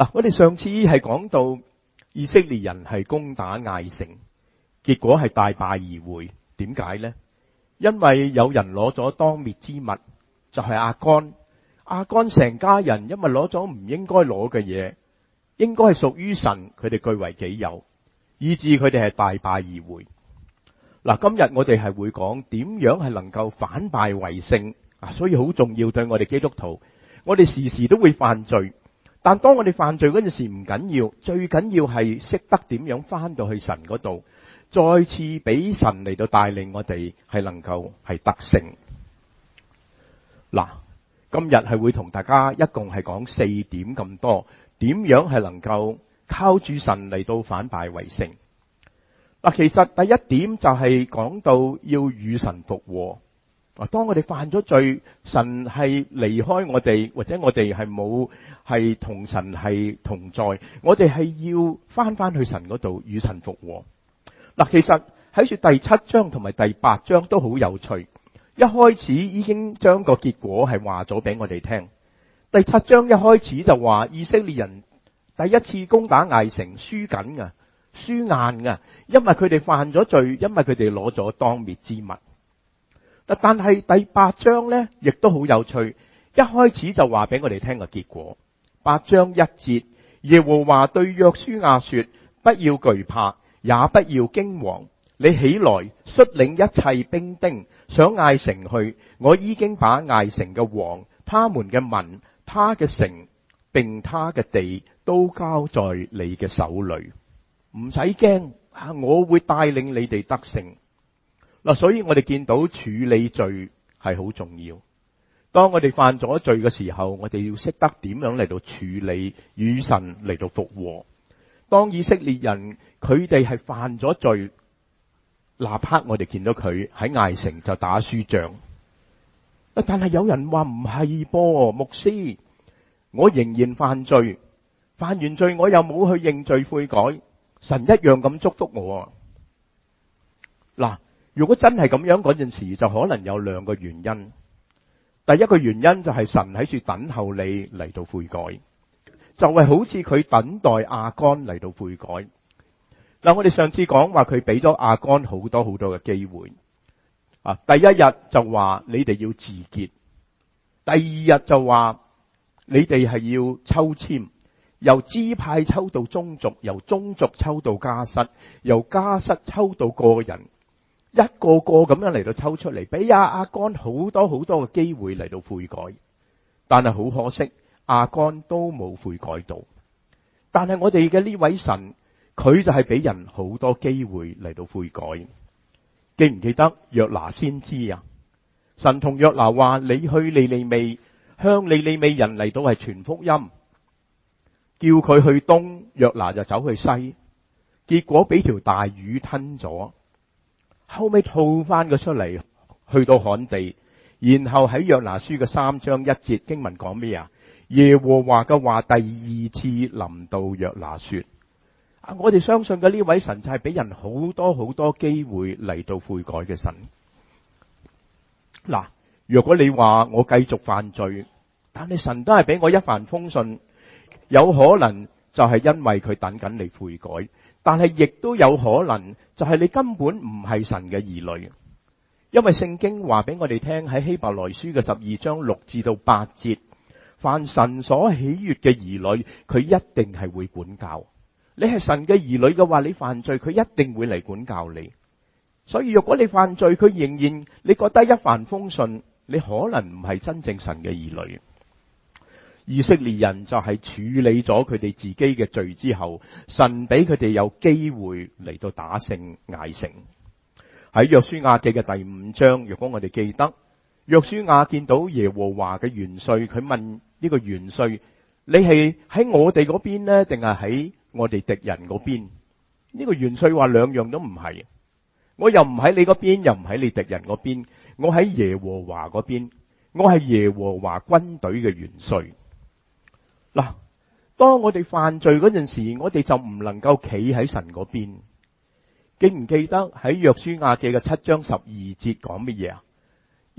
嗱，我哋上次係講到以色列人係攻打艾城，結果係大敗而回。點解呢？因為有人攞咗當滅之物，就係亞干。亞干成家人因為攞咗唔應該攞嘅嘢，應該係屬於神，佢哋據為己有，以致佢哋係大敗而回。嗱，今日我哋係會講點樣係能夠反敗為勝啊，所以好重要對我哋基督徒。我哋時時都會犯罪，但當我哋犯罪嗰陣時唔緊要，最緊要係識得點樣翻到去神嗰度，再次俾神嚟到帶領我哋係能夠係得勝。嗱，今日係會同大家一共係講4點咁多，點樣係能夠靠住神嚟到反敗為勝。嗱，其實第一點就係講到要與神復和。當我哋犯咗罪，神係離開我哋，或者我哋係冇係同神係同在，我哋係要翻去神嗰度與神復和。嗱，其實喺住第7章同埋第8章都好有趣，一開始已經將個結果係話咗俾我哋聽。第7章一開始就話以色列人第一次攻打艾城輸緊噶，輸硬噶，因為佢哋犯咗罪，因為佢哋攞咗當滅之物。但係第8章呢，亦都好有趣。一開始就話俾我哋聽個結果。8章1節，耶和華對約書亞說：不要懼怕，也不要驚惶。你起來，率領一切兵丁上艾城去。我已經把艾城嘅王、他們嘅民、他嘅城，並他嘅地，都交在你嘅手裏。唔使驚，我會帶領你哋得勝。嗱，所以我哋見到處理罪係好重要。當我哋犯咗罪嘅時候，我哋要識得點樣嚟到處理，與神嚟到復和。當以色列人佢哋係犯咗罪，立刻我哋見到佢喺艾城就打輸仗。但係有人話唔係噃，牧師，我仍然犯罪，犯完罪我又冇去認罪悔改，神一樣咁祝福我。嗱，如果真係咁樣嗰陣時，就可能有2個原因。第一個原因就係神喺處等候你嚟到悔改，就係好似佢等待亞干嚟到悔改。嗱，我哋上次講話佢俾咗亞干好多嘅機會。第一日就話你哋要自潔，第二日就話你哋係要抽籤，由支派抽到宗族，由宗族抽到家室，由家室抽到個人。一個個咁樣嚟到抽出嚟，俾亞干好多嘅機會嚟到悔改，但係好可惜，亞干都冇悔改到。但係我哋嘅呢位神，佢就係俾人好多機會嚟到悔改。記唔記得約拿先知啊？神同約拿話：你去尼尼微，向尼尼微人嚟到係傳福音，叫佢去東，約拿就走去西，結果俾條大魚吞咗。後尾吐翻佢出嚟，去到旱地，然後喺約拿書嘅3章1節經文講咩啊？耶和華嘅話第2次臨到約拿說：我哋相信嘅呢位神就係俾人好多機會嚟到悔改嘅神。嗱，如果你話我繼續犯罪，但係神都係俾我一帆風順，有可能就係因為佢等緊你悔改。但係亦都有可能就係你根本唔係神嘅兒女，因為聖經話俾我哋聽喺希伯來書嘅12章6至到8節，凡神所喜悅嘅兒女，佢一定係會管教。你係神嘅兒女嘅話，你犯罪佢一定會嚟管教你。所以如果你犯罪，佢仍然你覺得一帆風順，你可能唔係真正神嘅兒女。以色列人就係處理咗佢哋自己嘅罪之後，神俾佢哋有機會嚟到打勝艾城。喺約書亞記嘅第5章，如果我哋記得，約書亞見到耶和華嘅元帥，佢問呢個元帥：你係喺我哋嗰邊呢，定係喺我哋敵人嗰邊？呢個元帥話兩樣都唔係，我又唔喺你嗰邊，又唔喺你敵人嗰邊，我喺耶和華嗰邊，我係耶和華軍隊嘅元帥。嗱，當我哋犯罪嗰陣時，我哋就唔能夠企喺神嗰邊。記唔記得喺約書亞記嘅7章12節講乜嘢啊？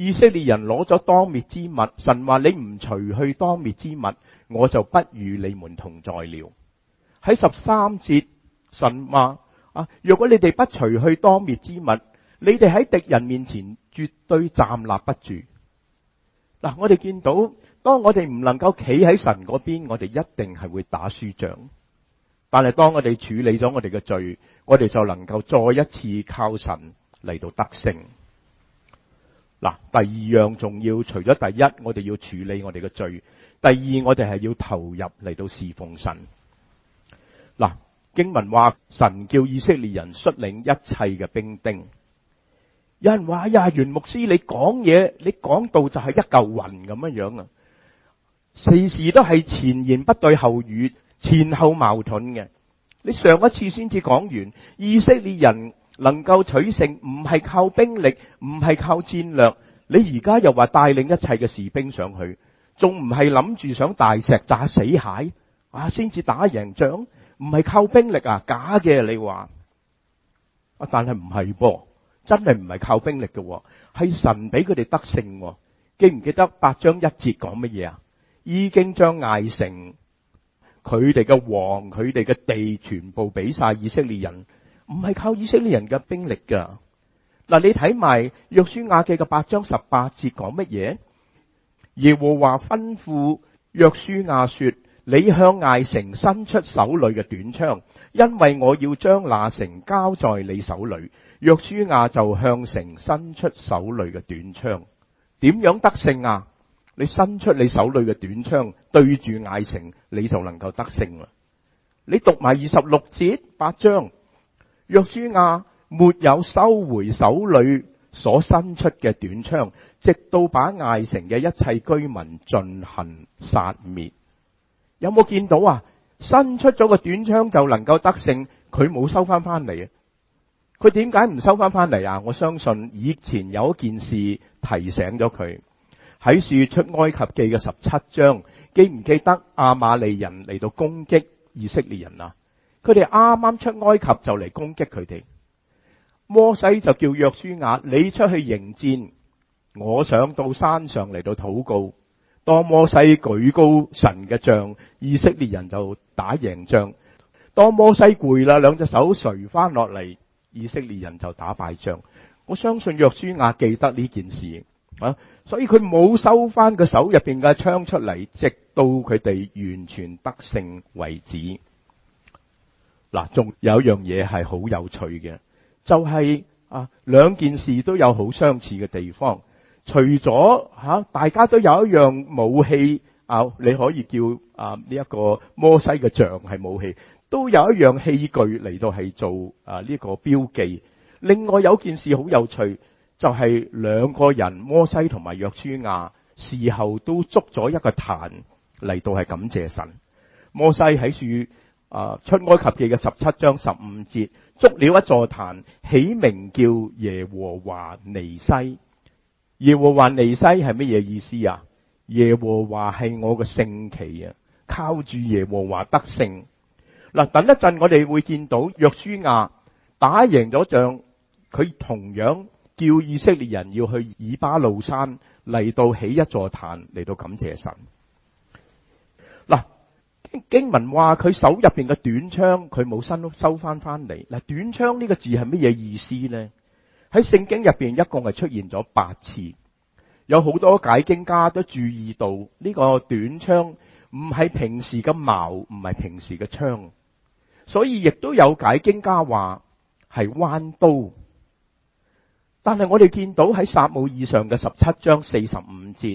以色列人攞咗當滅之物，神話你唔除去當滅之物，我就不與你們同在了。喺13節，神話若果你哋不除去當滅之物，你哋喺敵人面前絕對站立不住。嗱，我哋見到，當我哋唔能夠企喺神嗰邊，我哋一定係會打輸仗。但係當我哋處理咗我哋嘅罪，我哋就能夠再一次靠神嚟到得勝。嗱，第二樣重要，除咗第一，我哋要處理我哋嘅罪；第二，我哋係要投入嚟到侍奉神。嗱，經文話神叫以色列人率領一切嘅兵丁。有人話呀，袁牧師你講嘢，你講道就係一嚿雲咁樣啊，時時都係前言不對後語，前後矛盾嘅。你上一次先至講完，以色列人能夠取勝唔係靠兵力，唔係靠戰略，你而家又話帶領一切嘅士兵上去，仲唔係諗住想大石砸死蟹先至打贏仗？唔係靠兵力啊，假嘅你話但係唔係噃，真係唔係靠兵力嘅，係神俾佢哋得勝。記唔記得8章1節講乜嘢啊？已經將艾城佢哋嘅王、佢哋嘅地全部俾晒以色列人，唔係靠以色列人嘅兵力噶。嗱，你睇埋約書亞記嘅8章18節講乜嘢？耶和華吩咐約書亞說：你向艾城伸出手裏嘅短槍，因為我要將那城交在你手裏。約書亞就向城伸出手裏嘅短槍。點樣得勝啊？你伸出你手裏嘅短槍對住艾城，你就能夠得勝啦。你讀埋26節8章，約書亞沒有收回手裏所伸出嘅短槍，直到把艾城嘅一切居民盡行殺滅。有冇見到啊？伸出咗個短槍就能夠得勝，佢冇收翻嚟啊！佢點解唔收翻嚟啊？我相信以前有一件事提醒咗佢。喺出埃及記嘅17章，記唔記得亞瑪利人嚟到攻擊以色列人啊？佢哋啱啱出埃及就嚟攻擊佢哋。摩西就叫約書亞，你出去迎戰，我上到山上嚟到禱告。當摩西舉高神嘅杖，以色列人就打贏仗。當摩西攰啦，兩隻手垂翻落嚟，以色列人就打敗仗。我相信約書亞記得呢件事所以佢冇收翻個手入邊嘅槍出嚟，直到佢哋完全得勝為止。嗱，仲有一樣嘢係好有趣嘅，就係兩件事都有好相似嘅地方。除咗大家都有一樣武器你可以叫呢一個摩西嘅杖係武器，都有一樣器具嚟到係做呢個標記。另外有件事好有趣，就係兩個人摩西同埋約書亞事後都捉咗一個壇嚟到係感謝神。摩西喺出埃及記嘅17章15節捉了一座壇，起名叫耶和華尼西。耶和華尼西係乜嘢意思啊？耶和華係我嘅聖旗啊！靠住耶和華得勝。嗱，等一陣我哋會見到約書亞打贏咗仗，佢同樣叫以色列人要去以巴路山嚟到起一座壇嚟到感謝神。嗱，經文話佢手入邊嘅短槍佢冇收翻嚟。嗱，短槍呢個字係乜嘢意思呢？喺聖經入邊一共係出現咗8次，有好多解經家都注意到呢個短槍唔係平時嘅矛，唔係平時嘅槍，所以亦都有解經家話係彎刀。但係我哋見到喺撒母耳上嘅17章45節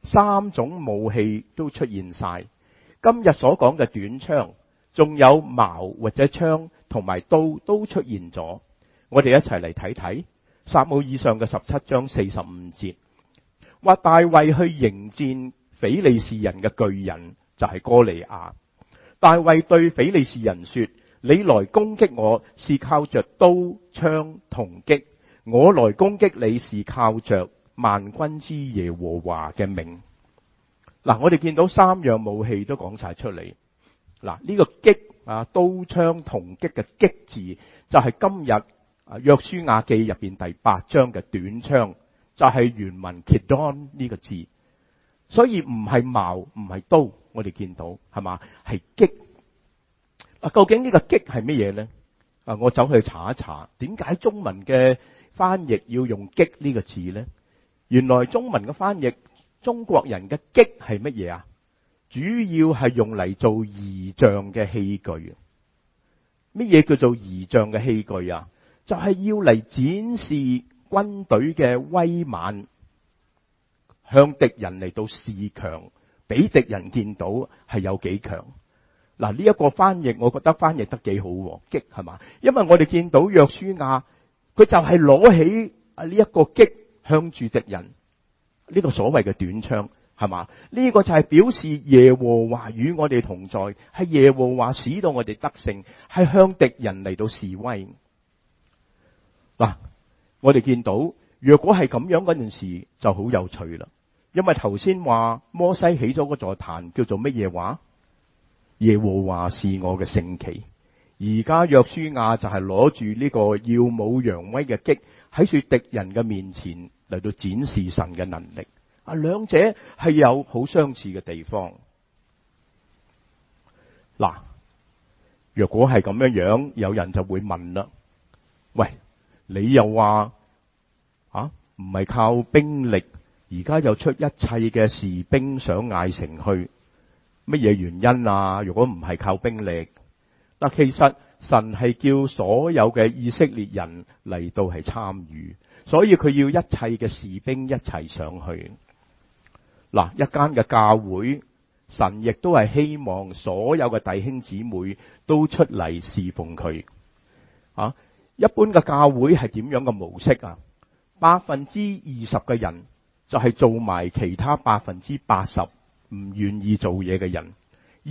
，3種武器都出現晒。今日所講嘅短槍，仲有矛或者槍同埋刀都出現咗。我哋一齊嚟睇睇撒母耳上嘅17章45節，話大衛去迎戰非利士人嘅巨人就係哥利亞。大衛對非利士人說：你來攻擊我是靠着刀槍銅戟，我來攻擊你是靠着萬軍之耶和華嘅名。嗱，我哋見到3樣武器都講晒出嚟。嗱，呢個戟刀槍銅戟嘅戟字就係今日約書亞記入邊第8章嘅短槍， 就係原文 Kidon 呢個字，所以唔係矛唔係刀，我哋見到係嘛，係擊。究竟呢個擊係乜嘢咧？我走去查一查，點解中文嘅翻譯要用擊呢個字咧？原來中文嘅翻譯，中國人嘅擊係乜嘢啊？主要係用嚟做儀仗嘅器具。乜嘢叫做儀仗嘅器具啊？就係要嚟展示軍隊嘅威猛，向敵人嚟到示強，俾敵人見到係有幾強。嗱，呢一個翻譯，我覺得翻譯得幾好，擊係嘛？因為我哋見到約書亞，佢就係攞起呢一個擊向住敵人，呢個所謂嘅短槍係嘛？呢個就係表示耶和華與我哋同在，係耶和華使到我哋得勝，係向敵人嚟到示威。嗱，我哋見到若果係咁樣嗰陣時就好有趣啦，因為頭先話摩西起咗嗰座壇叫做乜嘢話？耶和華是我嘅聖旗。而家約書亞就係攞住呢個耀武揚威嘅擊喺住敵人嘅面前嚟到展示神嘅能力。兩者係有好相似嘅地方。嗱，若果係咁樣，有人就會問啦，喂，你又話唔係靠兵力，而家又出一切嘅士兵上艾城去，乜嘢原因啊？如果唔係靠兵力，嗱，其實神係叫所有嘅以色列人嚟到係參與，所以佢要一切嘅士兵一齊上去。嗱，一間嘅教會，神亦都係希望所有嘅弟兄姊妹都出嚟侍奉佢。一般嘅教會係點樣嘅模式啊？20%嘅人就係做埋其他80%唔願意做嘢嘅人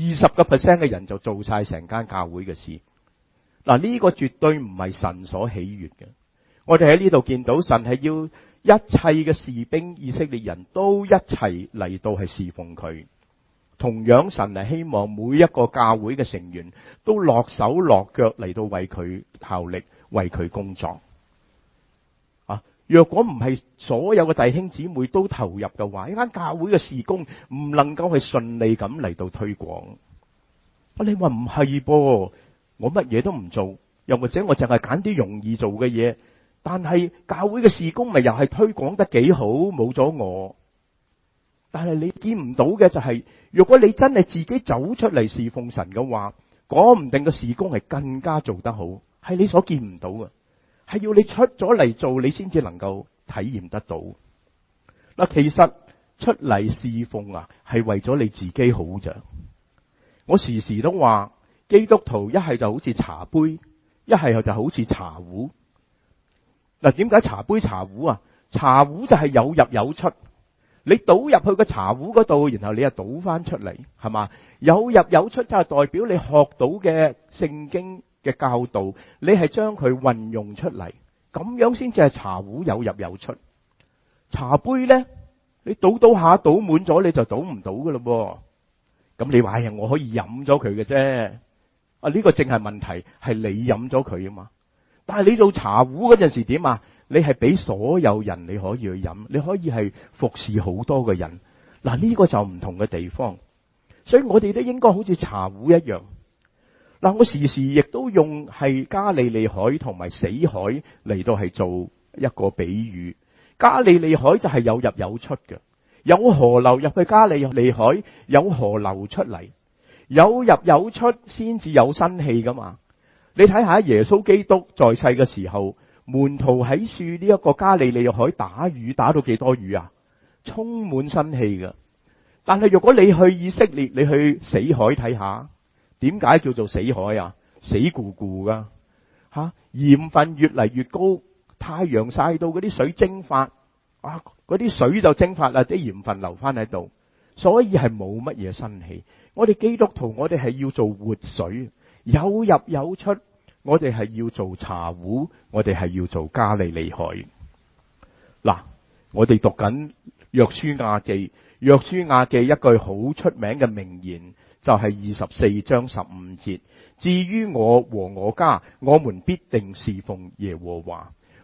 ，20% 嘅人就做晒成間教會嘅事。嗱，呢個絕對唔係神所喜悅嘅。我哋喺呢度見到神係要一切嘅士兵以色列人都一齊嚟到係侍奉佢。同樣神係希望每一個教會嘅成員都落手落腳嚟到為佢效力，為佢工作。若果唔係所有嘅弟兄姊妹都投入嘅話，呢間教會嘅事工唔能夠係順利咁嚟到推廣。你話唔係噃，我乜嘢都唔做，又或者我淨係揀啲容易做嘅嘢，但係教會嘅事工咪又係推廣得幾好，冇咗我。但係你見唔到嘅就係，如果你真係自己走出嚟侍奉神嘅話，講唔定個事工係更加做得好，係你所見唔到嘅。係要你出咗嚟做，你先至能夠體驗得到。嗱，其實出嚟侍奉係為咗你自己好咋。我時時都話，基督徒一係就好似茶杯，一係就好似茶壺。嗱，點解茶杯茶壺啊？茶壺就係有入有出，你倒入去個茶壺嗰度，然後你又倒翻出嚟，係嘛？有入有出就係代表你學到嘅聖經嘅教導，你係將佢運用出嚟，咁樣先至係茶壺有入有出。茶杯咧，你倒下倒滿咗，你就倒唔到噶咯噃。咁你話我可以飲咗佢嘅啫，呢個正係問題，係你飲咗佢啊嘛。但係你做茶壺嗰陣時點啊？你係俾所有人你可以去飲，你可以係服侍好多嘅人。嗱，呢個就唔同嘅地方，所以我哋都應該好似茶壺一樣。嗱，我時時亦都用係加利利海同埋死海嚟到係做一個比喻。加利利海就係有入有出嘅，有河流入去加利利海，有河流出嚟，有入有出先至有生氣噶嘛。你睇下耶穌基督在世嘅時候，門徒喺樹呢一個加利利海打魚，打到幾多魚啊？充滿生氣噶。但係如果你去以色列，你去死海睇下。點解叫做死海啊？死咕咕噶，鹽分越嚟越高，太陽曬到嗰啲水蒸發，嗰啲水就蒸發啦，啲鹽分留翻喺度，所以係冇乜嘢生氣。我哋基督徒，我哋係要做活水，有入有出，我哋係要做茶壺，我哋係要做加利利海。嗱，我哋讀緊約書亞記，約書亞記一句好出名嘅名言。就係24章15節，至於我和我家，我們必定侍奉耶和華。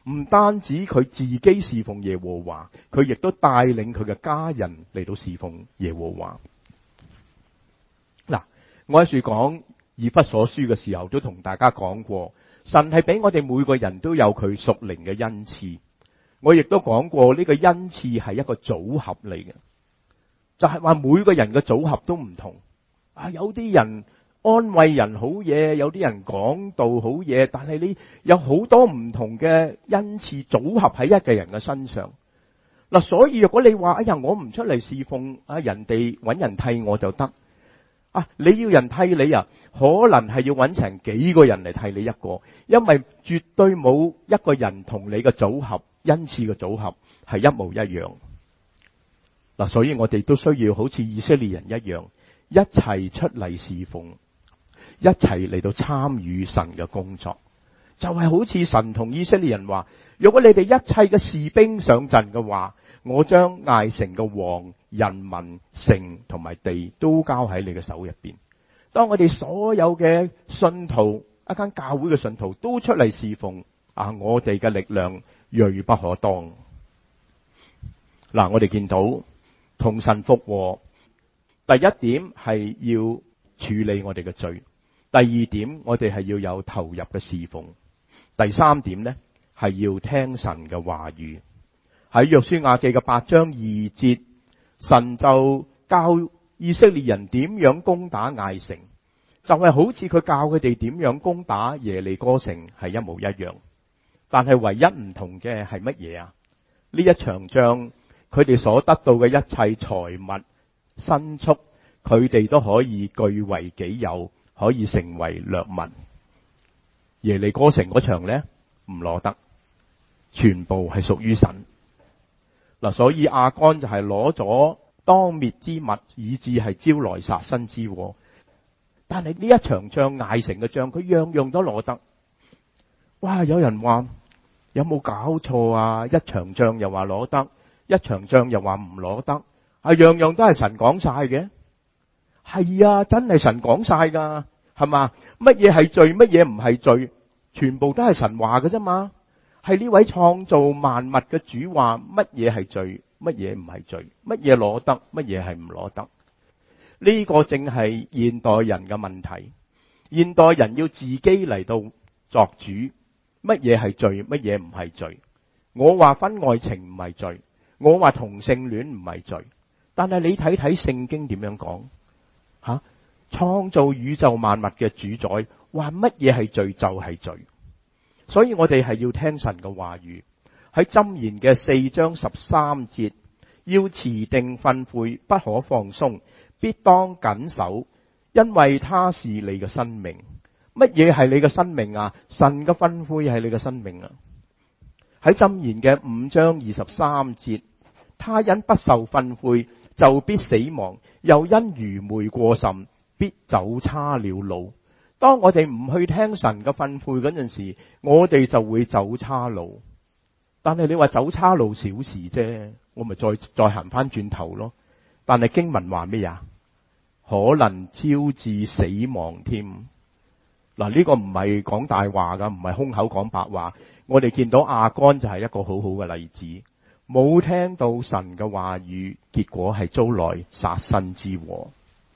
唔單止佢自己侍奉耶和華，佢亦都帶領佢嘅家人嚟到侍奉耶和華。嗱，我喺處講以弗所書嘅時候，都同大家講過，神係俾我哋每個人都有佢屬靈嘅恩賜。我亦都講過呢個恩賜係一個組合嚟嘅，就係話每個人嘅組合都唔同。有啲人安慰人好嘢，有啲人講道好嘢，但係你有好多唔同嘅恩賜組合喺一個人嘅身上。嗱，所以如果你話我唔出嚟侍奉，人哋揾人替我就得。你要人替你可能係要揾成幾個人嚟替你一個，因為絕對冇一個人同你嘅組合恩賜嘅組合係一模一樣。嗱，所以我哋都需要好似以色列人一樣，一齊出嚟侍奉，一齊嚟到參與神嘅工作。就係好似神同以色列人話，如果你哋一切嘅士兵上陣嘅話，我將艾城嘅王、人民、城同埋地都交喺你嘅手入邊。當我哋所有嘅信徒，一間教會嘅信徒都出嚟侍奉，我哋嘅力量銳不可當。嗱，我哋見到同神復和，第一點係要處理我哋嘅罪，第二點我哋係要有投入嘅侍奉，第三點呢係要聽神嘅話語。喺約書亞記嘅8章2節，神就教以色列人點樣攻打艾城，就係好似佢教佢哋點樣攻打耶利哥城係一模一樣。但係唯一唔同嘅係乜嘢啊？呢一場仗佢哋所得到嘅一切財物、牲畜，佢哋都可以據為己有，可以成為掠物。耶利哥城嗰場呢，唔攞得，全部係屬於神。嗱，所以亞干就係攞咗當滅之物，以致係招來殺身之禍。但係呢一場仗，艾城嘅仗，佢樣樣都攞得。哇！有人話有冇搞錯啊？一場仗又話攞得，一場仗又話唔攞得，樣樣都係神講晒嘅。係啊，真係神講晒噶，係嘛？乜嘢係罪，乜嘢唔係罪，全部都係神話嘅啫嘛。係呢位創造萬物嘅主話乜嘢係罪，乜嘢唔係罪，乜嘢攞得，乜嘢係唔攞得。呢個正係現代人嘅問題。現代人要自己嚟到作主，乜嘢係罪，乜嘢唔係罪。我話婚外情唔係罪，我話同性戀唔係罪，但係你睇睇聖經點樣講創造宇宙萬物嘅主宰話乜嘢係罪就係罪。所以我哋係要聽神嘅話語。喺箴言嘅4章13節，要持定訓誨，不可放鬆，必當謹守，因為他是你嘅生命。乜嘢係你嘅生命啊？神嘅訓誨係你嘅生命啊。喺箴言嘅5章23節，他因不受訓誨就必死亡，又因愚昧過甚，必走差了路。當我哋唔去聽神嘅訓誨嗰陣時，我哋就會走差路。但係你話走差路小事啫，我咪再行翻轉頭咯。但係經文話咩呀？可能招致死亡添。嗱，呢個唔係講大話噶，唔係空口講白話。我哋見到亞干就係一個好好嘅例子，冇聽到神嘅話語，結果係遭來殺身之禍。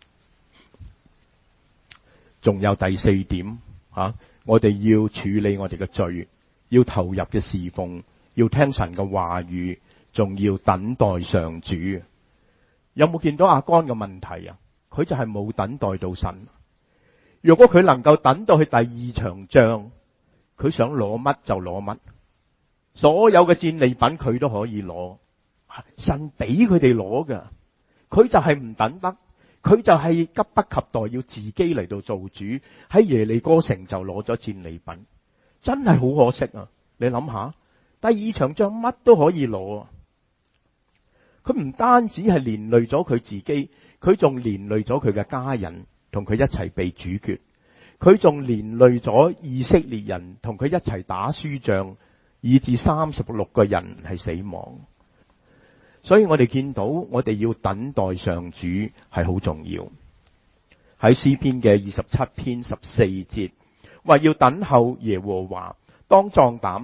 仲有第四點我哋要處理我哋嘅罪，要投入嘅侍奉，要聽神嘅話語，仲要等待上主。有冇見到亞干嘅問題啊？佢就係冇等待到神。如果佢能夠等到去第二場仗，佢想攞乜就攞乜，所有嘅戰利品佢都可以攞，神俾佢哋攞㗎，佢就係唔等得。佢就係急不及待要自己嚟到做主，喺耶利哥城就攞咗戰利品，真係好可惜啊！你諗下，第二場仗乜都可以攞啊！佢唔單止係連累咗佢自己，佢仲連累咗佢嘅家人，同佢一齊被處決，佢仲連累咗以色列人，同佢一齊打輸仗，以致36個人係死亡。所以我哋見到我哋要等待上主係好重要。喺詩篇嘅27篇14節話要等候耶和華，當壯膽，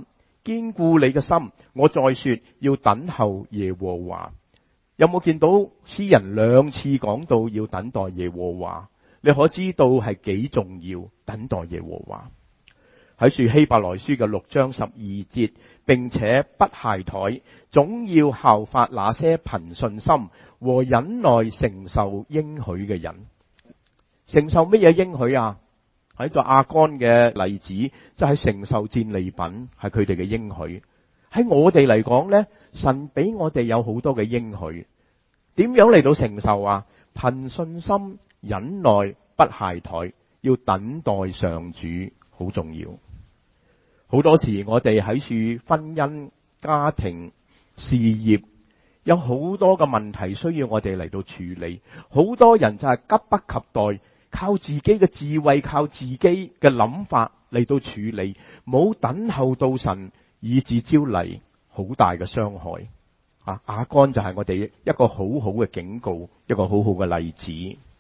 堅固你嘅心。我再說，要等候耶和華。有冇見到詩人2次講到要等待耶和華？你可知道係幾重要？等待耶和華。喺希伯來書嘅6章12節，並且不懈怠，總要效法那些憑信心和忍耐承受應許嘅人。承受乜嘢應許啊？喺個亞干嘅例子就係承受戰利品，係佢哋嘅應許。喺我哋嚟講呢，神俾我哋有好多嘅應許，點樣嚟到承受啊？憑信心忍耐不懈怠，要等待上主，好重要。好多時我哋喺處婚姻、家庭、事業有好多嘅問題需要我哋嚟到處理，好多人就係急不及待，靠自己嘅智慧，靠自己嘅諗法嚟到處理，冇等候到神，以致招嚟好大嘅傷害。亞干就係我哋一個好好嘅警告，一個好好嘅例子。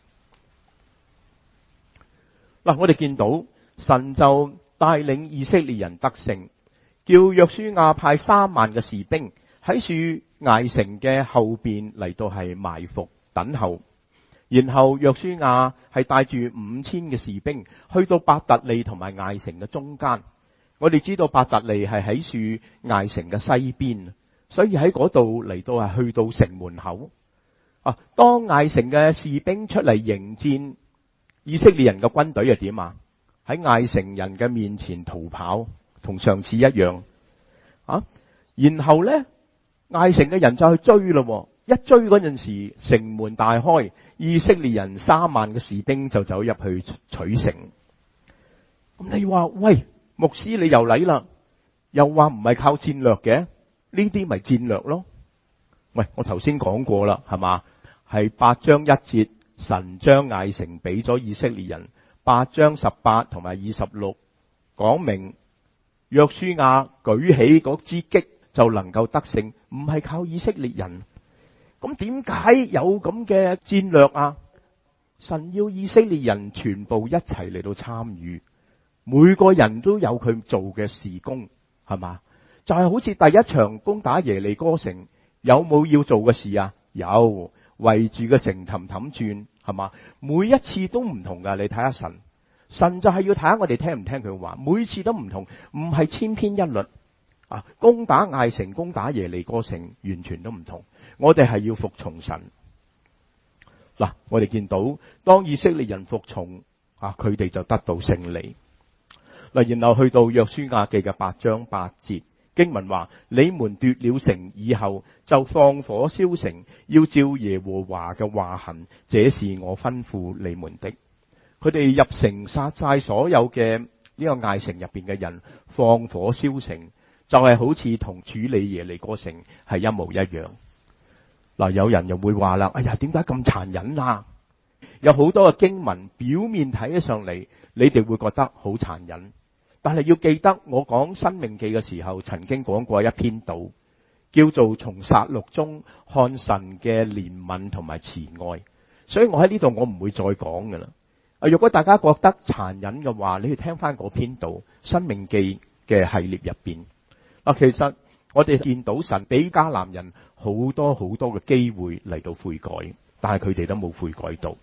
嗱，我哋見到神就帶領以色列人得勝，叫約書亞派3萬嘅士兵喺樹艾城嘅後邊嚟到係埋伏等候，然後約書亞係帶住5000嘅士兵去到伯特利同埋艾城嘅中間。我哋知道伯特利係喺樹艾城嘅西邊，所以喺嗰度嚟到係去到城門口。當艾城嘅士兵出嚟迎戰以色列人嘅軍隊係點啊？喺艾城人嘅面前逃跑，同上次一樣。然後呢，艾城嘅人就去追咯。一追嗰陣時，城門大開，以色列人3萬嘅士兵就走入去取城。咁你話喂，牧師你又嚟啦，又話唔係靠戰略嘅，呢啲咪戰略咯？喂，我頭先講過啦，係嘛？係8章1節，神將艾城俾咗以色列人。8章18同埋26講明約書亞舉起嗰支擊就能夠得勝，唔係靠以色列人。咁點解有咁嘅戰略啊？神要以色列人全部一齊嚟到參與，每個人都有佢做嘅事工，係嘛？就係好似第一場攻打耶利哥城，有冇要做嘅事啊？有，圍住個城氹氹轉，係嘛？每一次都唔同噶，你睇下神就係要睇下我哋聽唔聽佢話，每次都唔同，唔係千篇一律。攻打艾城、攻打耶利哥城，完全都唔同。我哋係要服從神。嗱，我哋見到當以色列人服從，佢哋就得到勝利。嗱，然後去到約書亞記嘅8章8節，經文話：你們奪了城以後，就放火燒城，要照耶和華嘅話行，這是我吩咐你們的。佢哋入城殺晒所有嘅呢個艾城入邊嘅人，放火燒城，就係好似同處理耶利哥城係一模一樣。嗱，有人又會話啦，哎呀，點解咁殘忍啊？有好多嘅經文表面睇起上嚟，你哋會覺得好殘忍，但係要記得我講申命記嘅時候，曾經講過一篇道，叫做從殺戮中看神嘅憐憫同埋慈愛。所以我喺呢度我唔會再講噶啦。如果大家覺得殘忍嘅話，你去聽翻嗰篇道《申命記》嘅系列入邊。其實我哋見到神俾迦南人好多好多嘅機會嚟到悔改，但係佢哋都冇悔改到。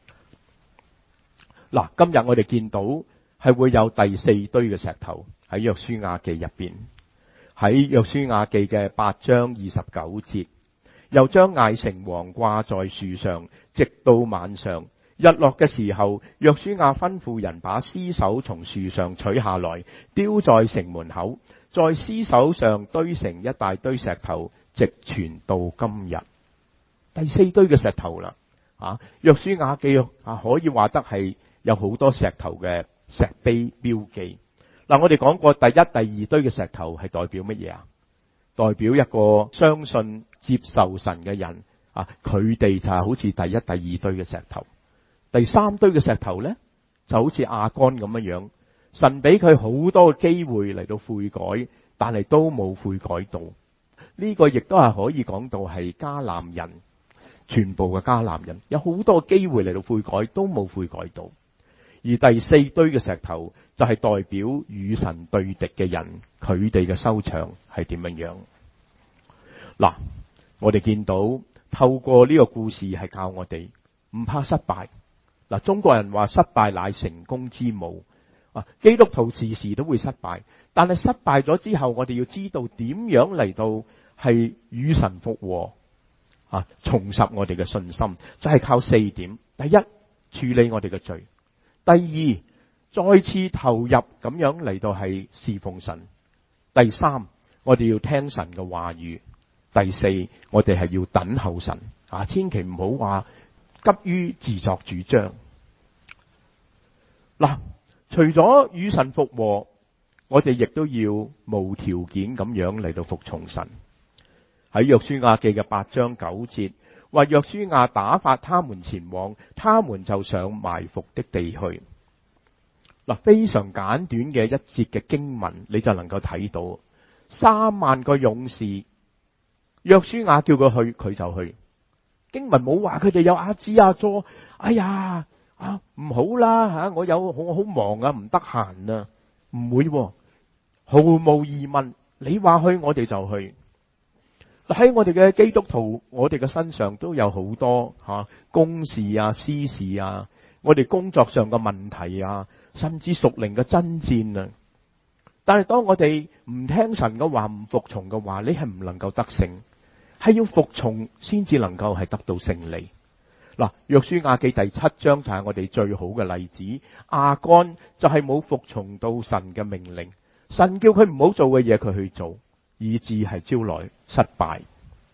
嗱，今日我哋見到係會有第4堆嘅石頭喺約書亞記入邊，喺約書亞記嘅8章29節，又將艾城王掛在樹上，直到晚上。日落嘅時候，約書亞吩咐人把屍首從樹上取下來，丟在城門口，在屍首上堆成一大堆石頭，直傳到今日。第4堆嘅石頭啦，約書亞記可以話得係有好多石頭嘅石碑標記。我哋講過第1、第2堆嘅石頭係代表乜嘢啊？代表一個相信接受神嘅人，佢哋就係好似第1、第2堆嘅石頭。第3堆嘅石頭呢，就好似亞干咁樣，神俾佢好多嘅機會嚟到悔改，但係都冇悔改到。呢個亦都係可以講到係迦南人，全部嘅迦南人有好多機會嚟到悔改，都冇悔改到。 而第四堆嘅石頭就係代表與神對敵嘅人，佢哋嘅收場係點樣？嗱，我哋見到透過呢個故事係教我哋唔怕失敗。嗱，中國人話失敗乃成功之母。基督徒時時都會失敗，但係失敗咗之後，我哋要知道點樣嚟到係與神復和，重拾我哋嘅信心，就係靠四點。第一，處理我哋嘅罪；第二，再次投入咁樣嚟到係侍奉神；第三，我哋要聽神嘅話語；第四，我哋係要等候神。千祈唔好話急於自作主張。嗱，除咗與神復和，我哋亦都要無條件咁樣嚟到服從神。喺約書亞記嘅8章9節，話約書亞打發他們前往，他們就上埋伏的地去。嗱，非常簡短嘅一節嘅經文，你就能夠睇到3萬個勇士，約書亞叫佢去，佢就去。經文冇話佢哋有阿支阿佐，哎呀唔好啦我好忙啊，唔得閒啊，唔會，毫無疑問，你話去我哋就去。喺我哋嘅基督徒，我哋嘅身上都有好多公事私事我哋工作上嘅問題甚至屬靈嘅爭戰但係當我哋唔聽神嘅話，唔服從嘅話，你係唔能夠得勝，係要服從先至能夠係得到勝利。嗱，約書亞記第7章就係我哋最好嘅例子。亞干就係冇服從到神嘅命令，神叫佢唔好做嘅嘢佢去做，以致係招來失敗。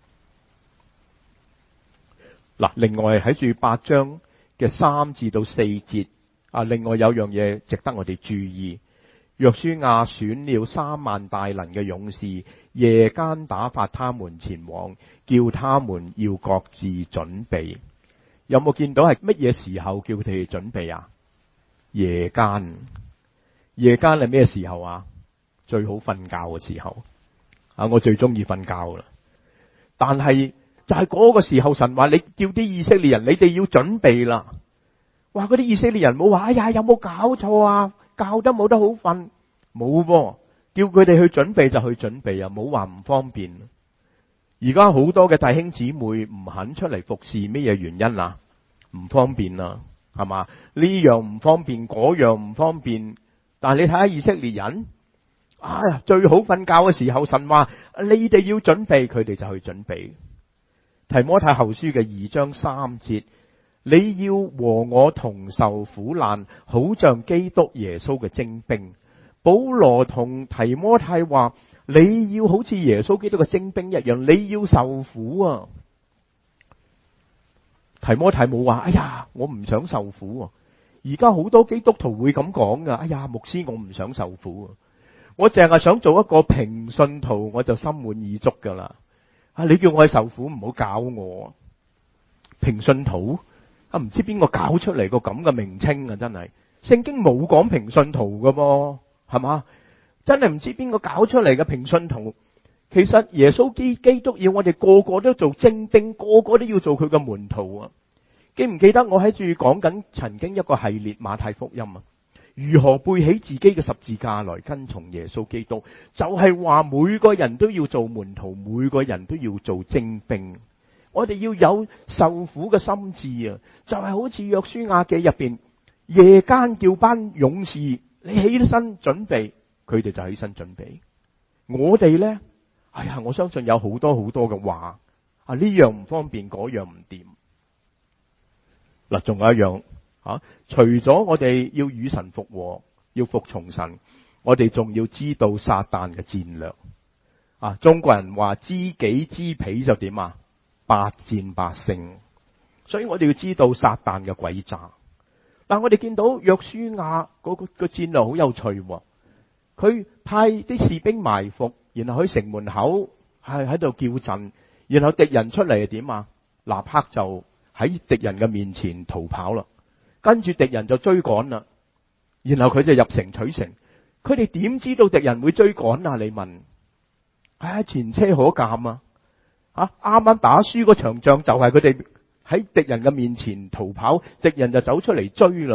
嗱，另外喺住8章嘅3至到4節另外有樣嘢值得我哋注意。約書亞選了3萬大能嘅勇士，夜間打發他們前往，叫他們要各自準備。有冇見到係乜嘢時候叫佢哋準備啊？夜間係咩時候最好瞓覺嘅時候我最中意瞓覺啦。但係就係嗰個時候，神話你叫啲以色列人，你哋要準備啦。哇！嗰啲以色列人冇話，哎呀，有冇搞錯覺得冇得好瞓，冇噃，叫佢哋去準備就去準備冇話唔方便。而家好多嘅弟兄姊妹唔肯出嚟服侍，咩嘢原因唔方便係嘛？呢樣唔方便，嗰樣唔方便。但係你睇下以色列人最好瞓覺嘅時候，神話你哋要準備，佢哋就去準備。提摩太後書嘅2章3節，你要和我同受苦難，好像基督耶穌嘅精兵。保羅同提摩太話，你要好似耶穌基督嘅精兵一樣，你要受苦提摩太冇話，哎呀，我唔想受苦而家好多基督徒會咁講噶，哎呀，牧師，我唔想受苦我淨係想做一個平信徒，我就心滿意足噶啦。你叫我去受苦，唔好搞我。平信徒唔知邊個搞出嚟個咁嘅名稱真係聖經冇講平信徒噶噃，係嘛？真係唔知邊個搞出嚟嘅平信徒。其實耶穌基督要我哋個個都做精兵，個個都要做佢嘅門徒記唔記得我喺處講緊曾經一個系列馬太福音如何背起自己嘅十字架來跟從耶穌基督，就係話每個人都要做門徒，每個人都要做精兵。我哋要有受苦嘅心志就係好似約書亞記入邊，夜間叫班勇士你起身準備，佢哋就起身準備。我哋呢，哎呀，我相信有好多好多嘅話呢樣唔方便，嗰樣唔掂。嗱，仲有一樣除咗我哋要與神復和，要服從神，我哋仲要知道撒旦嘅戰略中國人話知己知彼就點百戰百勝。所以我哋要知道撒旦嘅詭詐。但我哋見到約書亞嗰個戰略好有趣佢派啲士兵埋伏，然後喺城門口喺度叫陣，然後敵人出嚟係點立刻就喺敵人嘅面前逃跑啦。跟住敵人就追趕啦，然後佢就入城取城。佢哋點知道敵人會追趕你問前車可鑑啱啱打輸嗰場仗就係佢哋喺敵人嘅面前逃跑，敵人就走出嚟追啦。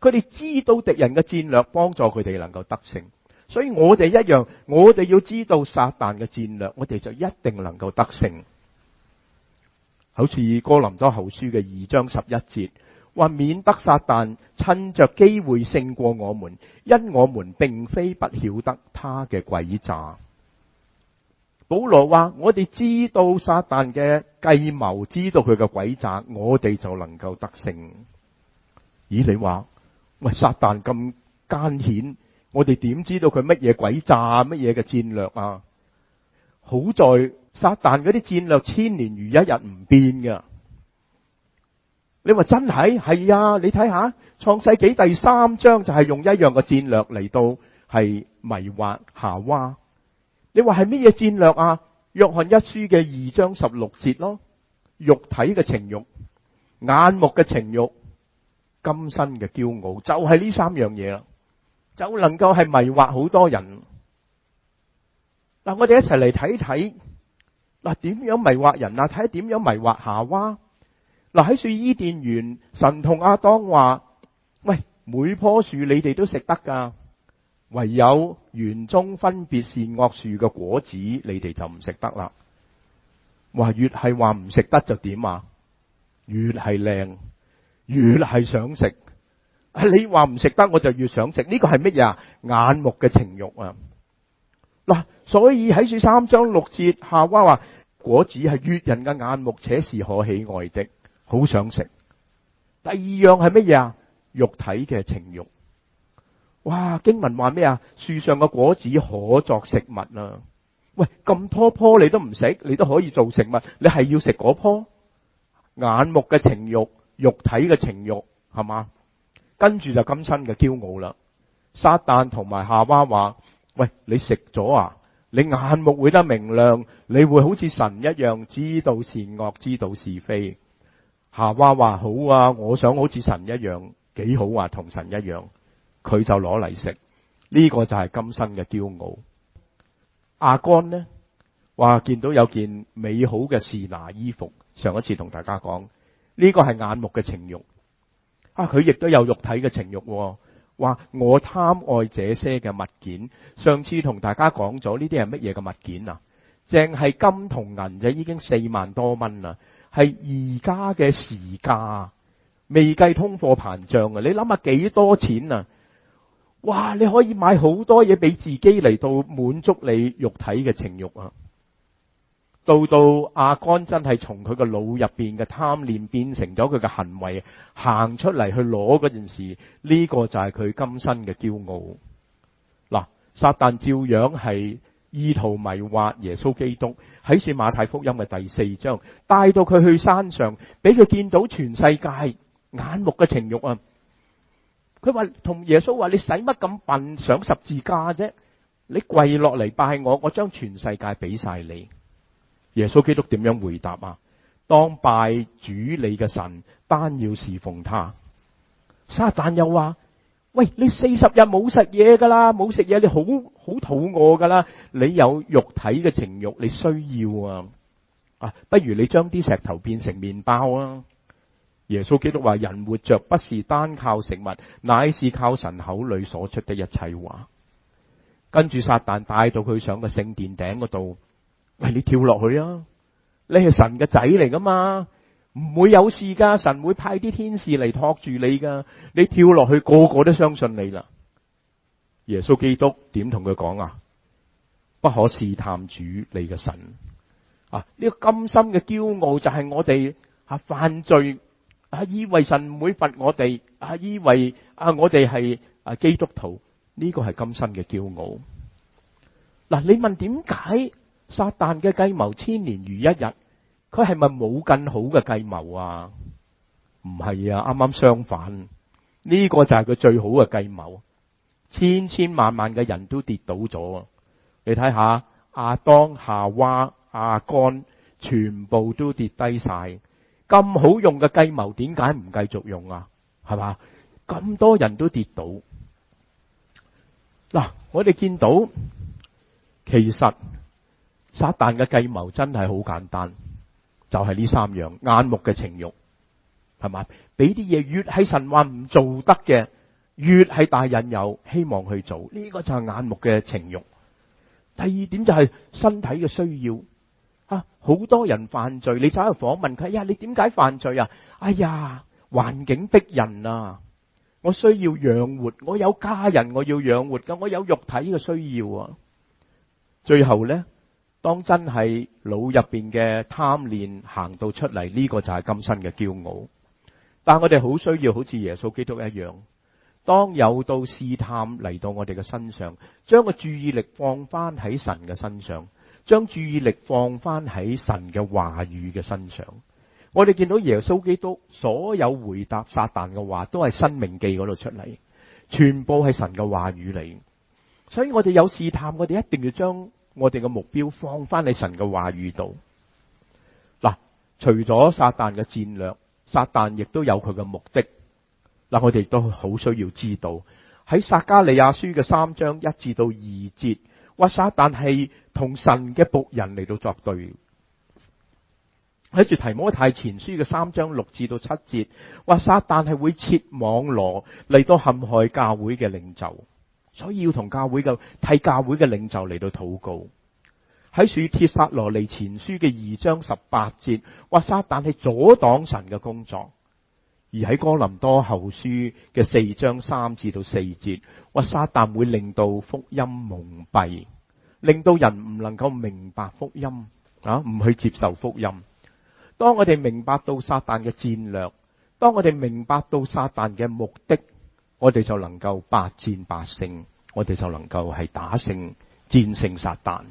佢哋知道敵人嘅戰略，幫助佢哋能夠得勝。所以我哋一樣，我哋要知道撒旦嘅戰略，我哋就一定能夠得勝。好似哥林多後書嘅2章11節話，免得撒旦趁着機會勝過我們，因我們並非不曉得他嘅詭詐。保羅話，我哋知道撒旦嘅計謀，知道佢嘅詭詐，我哋就能夠得勝。咦，你話喂，撒旦咁奸險，我哋點知道佢乜嘢詭詐，乜嘢嘅戰略啊？好在撒旦嗰啲戰略千年如一日唔變㗎。你話真係？係啊，你睇下創世紀第3章就係用一樣嘅戰略嚟到係迷惑夏娃。你話係乜嘢戰略啊？約翰一書嘅2章16節咯，肉體嘅情慾、眼目嘅情慾、今生嘅驕傲，就係呢3樣嘢啦，就能夠係迷惑好多人。嗱，我哋一齊嚟睇睇，嗱，點樣迷惑人啊？睇下點樣迷惑夏娃。嗱，喺樹伊甸園，神同亞當話：喂，每棵樹你哋都食得噶，唯有園中分別善惡樹嘅果子你哋就唔食得啦。話越係話唔食得就點啊？越係靚，越係想食。你話唔食得我就越想食，呢個係乜嘢啊？眼目嘅情慾啊！嗱，所以喺樹3章6節，夏娃話果子係悅人嘅眼目，且是可喜愛的，好想食。第二樣係乜嘢啊？肉體嘅情慾。哇！經文話咩啊？樹上嘅果子可作食物啊！喂，咁多棵你都唔食，你都可以做食物，你係要食嗰棵？眼目嘅情慾，肉體嘅情慾，係嘛？跟住就今生嘅驕傲啦。撒旦同埋夏娃話：喂，你食咗啊？你眼目會得明亮，你會好似神一樣，知道善惡，知道是非。夏娃話：好啊，我想好似神一樣，幾好啊，同神一樣。佢就攞嚟食，呢個就係今生嘅驕傲。亞干呢，話見到有件美好嘅示拿衣服，上一次同大家講，呢個係眼目嘅情慾。佢亦都有肉體嘅情慾，話我貪愛這些嘅物件。上次同大家講咗呢啲係乜嘢嘅物件啊？淨係金同銀就已經4萬多蚊啦，係而家嘅時價，未計通貨膨脹啊！你諗下幾多錢啊？哇！你可以買好多嘢俾自己嚟到滿足你肉體嘅情慾啊！到亞干真係從佢個腦入邊嘅貪念變成咗佢嘅行為，行出嚟去攞嗰件事，呢個就係佢今生嘅驕傲。嗱，撒旦照樣係意圖迷惑耶穌基督。喺《馬太福音》嘅第4章，帶到佢去山上，俾佢見到全世界眼目嘅情慾啊！佢話同耶穌話：你使乜咁笨上十字架啫？你跪落嚟拜我，我將全世界俾晒你。耶穌基督點樣回答啊？當拜主你嘅神，單要侍奉他。撒旦又話：喂，你40日冇食嘢噶啦，冇食嘢你好肚餓噶啦，你有肉體嘅情慾，你需要啊，不如你將啲石頭變成麵包啊！耶穌基督話：人活着不是單靠食物，乃是靠神口裏所出的一切話。跟住撒旦帶到佢上個聖殿頂嗰度，喂，你跳落去啊！你係神嘅仔嚟噶嘛，唔會有事噶，神會派啲天使嚟托住你噶。你跳落去，個個都相信你啦。耶穌基督點同佢講啊？不可試探主你嘅神啊！呢個今生嘅驕傲就係我哋犯罪。以為神唔會罰我哋，以為我哋係基督徒，呢個係今生嘅驕傲。嗱，你問點解撒旦嘅計謀千年如一日？佢係咪冇更好嘅計謀啊？唔係啊，啱啱相反，呢個就係佢最好嘅計謀。千千萬萬嘅人都跌倒咗，你睇下亞當、夏娃、亞干，全部都跌低晒。咁好用嘅計謀，點解唔繼續用啊？係嘛？咁多人都跌倒。嗱，我哋見到其實撒旦嘅計謀真係好簡單，就係呢3樣：眼目嘅情慾，係嘛？俾啲嘢越係神話唔做得嘅， 越係大引誘，希望去做，呢個就係眼目嘅情慾。第二點就係身體嘅需要。好多人犯罪，你走去訪問佢，呀，你點解犯罪啊？哎呀，環境逼人啊，我需要養活，我有家人我要養活㗎，我有肉體嘅需要啊。最後呢，當真係腦入邊嘅貪念行到出嚟，呢個就係今生嘅驕傲。但我哋好需要好似耶穌基督一樣，當有到試探嚟到我哋嘅身上，將個注意力放翻喺神嘅身上，將注意力放翻喺神嘅話語嘅身上。我哋見到耶穌基督所有回答撒旦嘅話，都係申命記嗰度出嚟，全部係神嘅話語嚟。所以我哋有試探，我哋一定要將我哋嘅目標放翻喺神嘅話語度。嗱，除咗撒旦嘅戰略，撒旦亦都有佢嘅目的。嗱，我哋都好需要知道喺撒迦利亞書嘅3章1至到2節，話撒旦係同神嘅僕人嚟到作對。喺住提摩太前書嘅3章6至到7節，話撒旦係會設網羅嚟到陷害教會嘅領袖，所以要同教會嘅替教會嘅領袖嚟到禱告。喺書帖撒羅尼前書嘅2章18節，話撒旦係阻擋神嘅工作。而喺哥林多後書嘅4章3至到4節，話撒旦會令到福音蒙蔽，令到人唔能夠明白福音，唔去接受福音。當我哋明白到撒旦嘅戰略，當我哋明白到撒旦嘅目的，我哋就能夠百戰百勝，我哋就能夠係戰勝撒旦。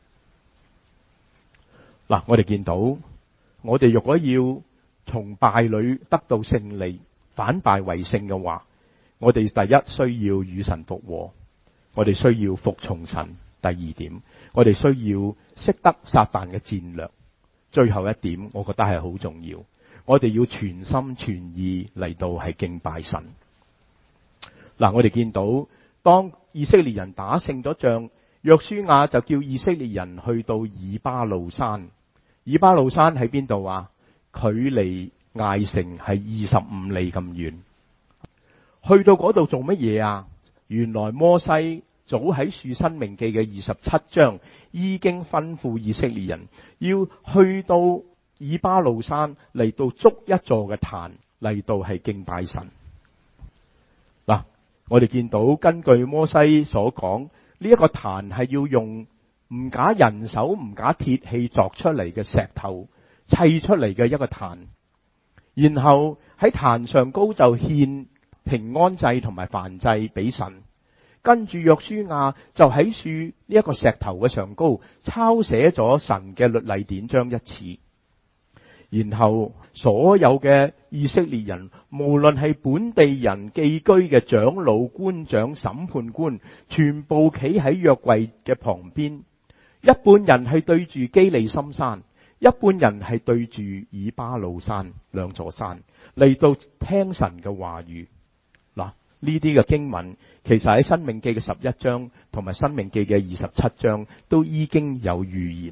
嗱，我哋見到，我哋如果要從敗裏得到勝利，反敗為勝嘅話，我哋第一需要與神復和，我哋需要服從神。第二點，我哋需要識得撒旦嘅戰略。最後一點，我覺得係好重要，我哋要全心全意嚟到係敬拜神。嗱，我哋見到當以色列人打勝咗仗，約書亞就叫以色列人去到以巴路山。以巴路山喺邊度啊？距離艾城係25里咁遠。去到嗰度做乜嘢啊？原來摩西早喺《申命記》嘅27章已經吩咐以色列人要去到以巴路山嚟到築一座嘅壇嚟到係敬拜神。嗱，我哋見到根據摩西所講，呢一個壇係要用唔假人手唔假鐵器鑿出嚟嘅石頭砌出嚟嘅一個壇，然後喺壇上高就獻平安祭同埋燔祭俾神。跟住約書亞就喺樹呢一個石頭嘅上高抄寫咗神嘅律例典章一次，然後所有嘅以色列人，無論係本地人寄居嘅長老、官長、審判官，全部企喺約櫃嘅旁邊。一半人係對住基利心山，一半人係對住以巴路山，兩座山嚟到聽神嘅話語。嗱，呢啲嘅經文其實喺申命記嘅11章同埋申命記嘅27章都已經有預言。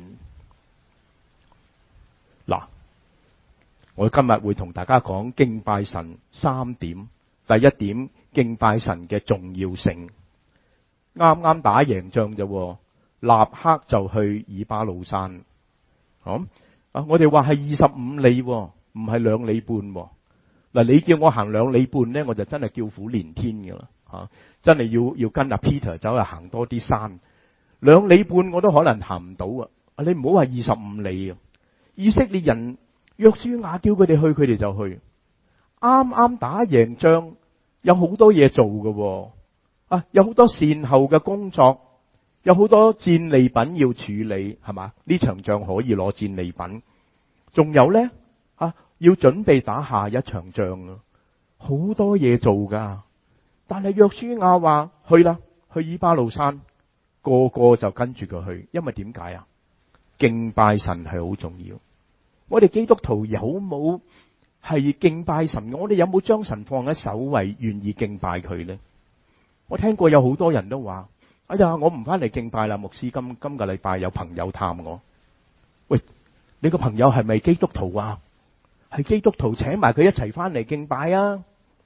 嗱，我今日會同大家講敬拜神3點。第一點，敬拜神嘅重要性。啱啱打贏仗啫，立刻就去以巴路山。我哋話係25里，唔係2里半。嗱，你叫我行2里半呢，我就真係叫苦連天㗎啦。真係要跟阿 Peter 走去行多啲山。2里半我都可能行唔到啊！你唔好話25里啊！以色列人約書亞叫佢哋去，佢哋就去。啱啱打贏仗，有好多嘢做㗎，有好多善後嘅工作。有好多戰利品要處理，係嘛？呢場仗可以攞戰利品，仲有呢，要準備打下一場仗啊！好多嘢做噶，但係約書亞話去啦，去以巴路山，個個就跟住佢去，因為點解啊？敬拜神係好重要。我哋基督徒有冇係敬拜神？我哋有冇將神放喺首位，願意敬拜佢呢？我聽過有好多人都話。哎呀，我唔翻嚟敬拜啦，牧師今個禮拜有朋友探我。喂，你個朋友係咪基督徒啊？係基督徒，請埋佢一齊翻嚟敬拜啊！